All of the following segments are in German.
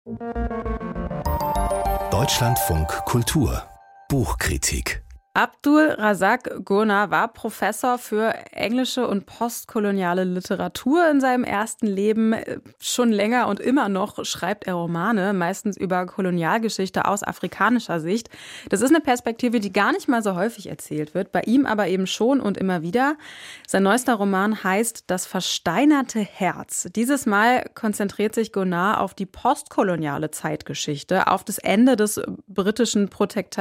Deutschlandfunk Kultur Buchkritik. Abdul Razak Gurnah war Professor für englische und postkoloniale Literatur in seinem ersten Leben. Schon länger und immer noch schreibt er Romane, meistens über Kolonialgeschichte aus afrikanischer Sicht. Das ist eine Perspektive, die gar nicht mal so häufig erzählt wird, bei ihm aber eben schon und immer wieder. Sein neuester Roman heißt Das versteinerte Herz. Dieses Mal konzentriert sich Gurnah auf die postkoloniale Zeitgeschichte, auf das Ende des britischen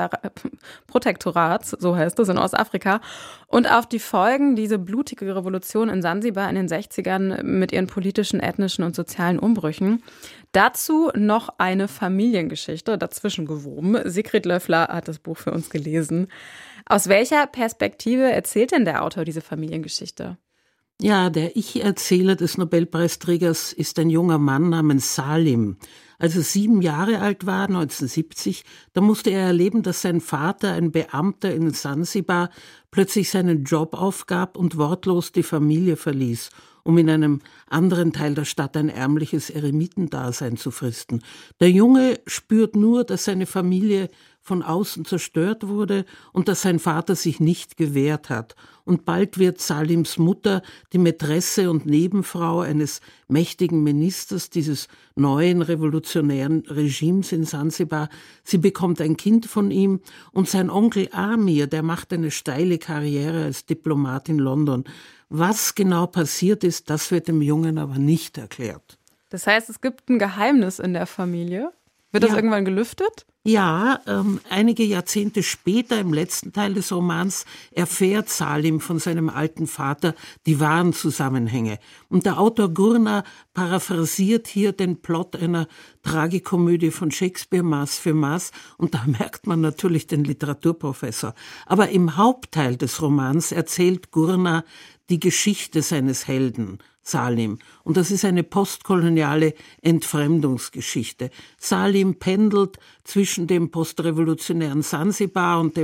Protektorats, so heißt es, in Ostafrika, und auf die Folgen dieser blutigen Revolution in Sansibar in den 60ern mit ihren politischen, ethnischen und sozialen Umbrüchen. Dazu noch eine Familiengeschichte dazwischen gewoben. Sigrid Löffler hat das Buch für uns gelesen. Aus welcher Perspektive erzählt denn der Autor diese Familiengeschichte? Ja, der Ich-Erzähler des Nobelpreisträgers ist ein junger Mann namens Salim. Als er 7 Jahre alt war, 1970, da musste er erleben, dass sein Vater, ein Beamter in Sansibar, plötzlich seinen Job aufgab und wortlos die Familie verließ, um in einem anderen Teil der Stadt ein ärmliches Eremitendasein zu fristen. Der Junge spürt nur, dass seine Familie von außen zerstört wurde und dass sein Vater sich nicht gewehrt hat. Und bald wird Salims Mutter die Mätresse und Nebenfrau eines mächtigen Ministers dieses neuen revolutionären Regimes in Sansibar. Sie bekommt ein Kind von ihm und sein Onkel Amir, der macht eine steile Karriere als Diplomat in London. Was genau passiert ist, das wird dem Jungen aber nicht erklärt. Das heißt, es gibt ein Geheimnis in der Familie? Wird das irgendwann gelüftet? Ja, einige Jahrzehnte später, im letzten Teil des Romans, erfährt Salim von seinem alten Vater die wahren Zusammenhänge. Und der Autor Gurnah paraphrasiert hier den Plot einer Tragikomödie von Shakespeare, Maß für Maß. Und da merkt man natürlich den Literaturprofessor. Aber im Hauptteil des Romans erzählt Gurnah die Geschichte seines Helden, Salim. Und das ist eine postkoloniale Entfremdungsgeschichte. Salim pendelt zwischen dem postrevolutionären Sansibar und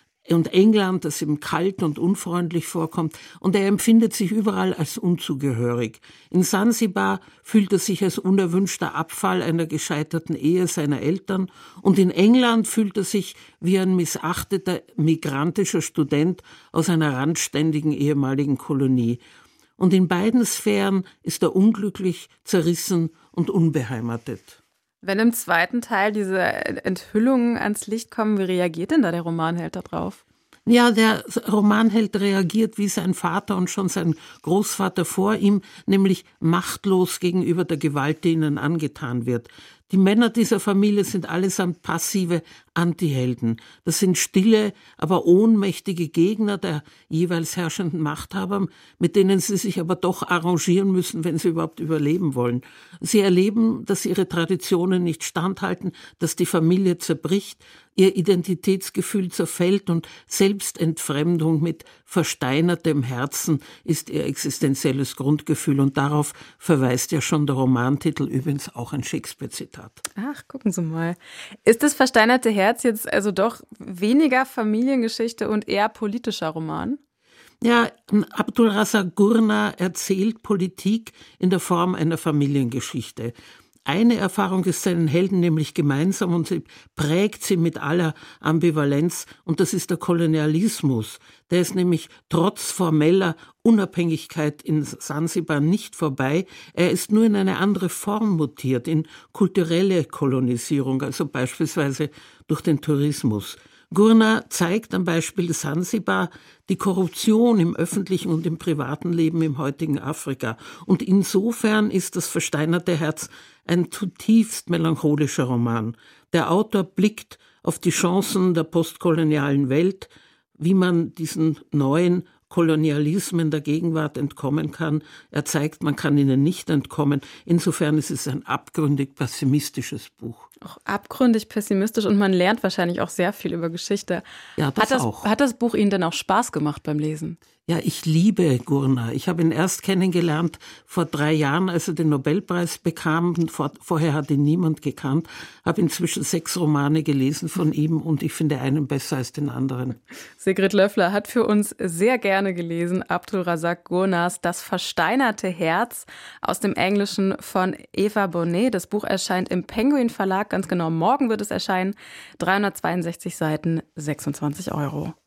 England, das ihm kalt und unfreundlich vorkommt, und er empfindet sich überall als unzugehörig. In Sansibar fühlt er sich als unerwünschter Abfall einer gescheiterten Ehe seiner Eltern, und in England fühlt er sich wie ein missachteter migrantischer Student aus einer randständigen ehemaligen Kolonie. Und in beiden Sphären ist er unglücklich, zerrissen und unbeheimatet. Wenn im zweiten Teil diese Enthüllungen ans Licht kommen, wie reagiert denn da der Romanheld darauf? Ja, der Romanheld reagiert wie sein Vater und schon sein Großvater vor ihm, nämlich machtlos gegenüber der Gewalt, die ihnen angetan wird. Die Männer dieser Familie sind allesamt passive Antihelden. Das sind stille, aber ohnmächtige Gegner der jeweils herrschenden Machthaber, mit denen sie sich aber doch arrangieren müssen, wenn sie überhaupt überleben wollen. Sie erleben, dass ihre Traditionen nicht standhalten, dass die Familie zerbricht, ihr Identitätsgefühl zerfällt und Selbstentfremdung mit versteinertem Herzen ist ihr existenzielles Grundgefühl. Und darauf verweist ja schon der Romantitel, übrigens auch ein Shakespeare-Zitat. Ach, gucken Sie mal. Ist das versteinerte Herz jetzt also doch weniger Familiengeschichte und eher politischer Roman? Ja, Abdul Razak Gurnah erzählt Politik in der Form einer Familiengeschichte. Eine Erfahrung ist seinen Helden nämlich gemeinsam und sie prägt sie mit aller Ambivalenz, und das ist der Kolonialismus. Der ist nämlich trotz formeller Unabhängigkeit in Sansibar nicht vorbei. Er ist nur in eine andere Form mutiert, in kulturelle Kolonisierung, also beispielsweise durch den Tourismus. Gurnah zeigt am Beispiel Sansibar die Korruption im öffentlichen und im privaten Leben im heutigen Afrika. Und insofern ist das versteinerte Herz ein zutiefst melancholischer Roman. Der Autor blickt auf die Chancen der postkolonialen Welt, wie man diesen neuen Kolonialismen der Gegenwart entkommen kann. Er zeigt, man kann ihnen nicht entkommen. Insofern ist es ein abgründig pessimistisches Buch. Auch abgründig pessimistisch und man lernt wahrscheinlich auch sehr viel über Geschichte. Ja, das auch. Hat das Buch Ihnen denn auch Spaß gemacht beim Lesen? Ja, ich liebe Gurner. Ich habe ihn erst kennengelernt vor 3 Jahren, als er den Nobelpreis bekam. Vorher hat ihn niemand gekannt. Habe inzwischen 6 Romane gelesen von ihm und ich finde einen besser als den anderen. Sigrid Löffler hat für uns sehr gerne gelesen Abdulrazak Gurnahs Das versteinerte Herz aus dem Englischen von Eva Bonnet. Das Buch erscheint im Penguin Verlag, ganz genau morgen wird es erscheinen. 362 Seiten, 26 €.